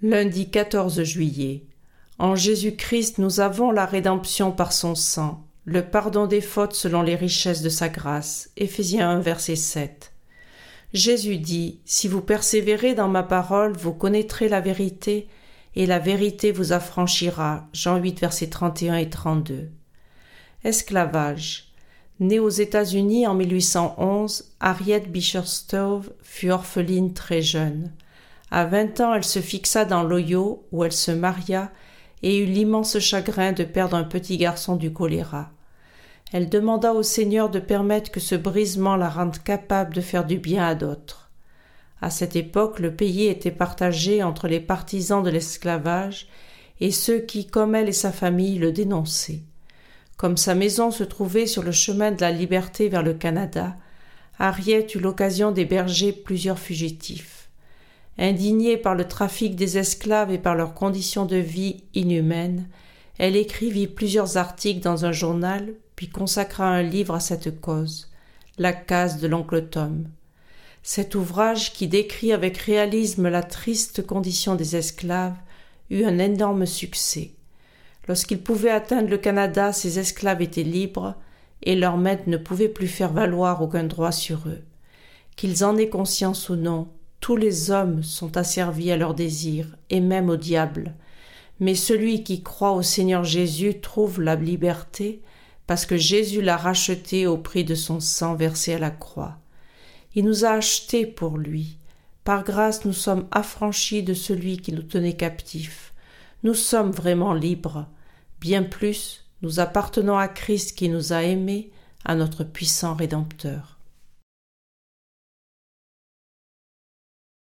Lundi 14 juillet. En Jésus-Christ, nous avons la rédemption par son sang, le pardon des fautes selon les richesses de sa grâce. Éphésiens 1, verset 7. Jésus dit : « Si vous persévérez dans ma parole, vous connaîtrez la vérité, et la vérité vous affranchira. » Jean 8, versets 31 et 32. Esclavage. Née aux États-Unis en 1811, Harriet Beecher Stowe fut orpheline très jeune. À 20 ans, elle se fixa dans l'Ohio, où elle se maria et eut l'immense chagrin de perdre un petit garçon du choléra. Elle demanda au Seigneur de permettre que ce brisement la rende capable de faire du bien à d'autres. À cette époque, le pays était partagé entre les partisans de l'esclavage et ceux qui, comme elle et sa famille, le dénonçaient. Comme sa maison se trouvait sur le chemin de la liberté vers le Canada, Harriet eut l'occasion d'héberger plusieurs fugitifs. Indignée par le trafic des esclaves et par leurs conditions de vie inhumaines, elle écrivit plusieurs articles dans un journal, puis consacra un livre à cette cause, La case de l'oncle Tom. Cet ouvrage, qui décrit avec réalisme la triste condition des esclaves, eut un énorme succès. Lorsqu'ils pouvaient atteindre le Canada, ces esclaves étaient libres et leurs maîtres ne pouvaient plus faire valoir aucun droit sur eux. Qu'ils en aient conscience ou non, tous les hommes sont asservis à leurs désirs, et même au diable. Mais celui qui croit au Seigneur Jésus trouve la liberté, parce que Jésus l'a racheté au prix de son sang versé à la croix. Il nous a achetés pour lui. Par grâce, nous sommes affranchis de celui qui nous tenait captifs. Nous sommes vraiment libres. Bien plus, nous appartenons à Christ qui nous a aimés, à notre puissant Rédempteur.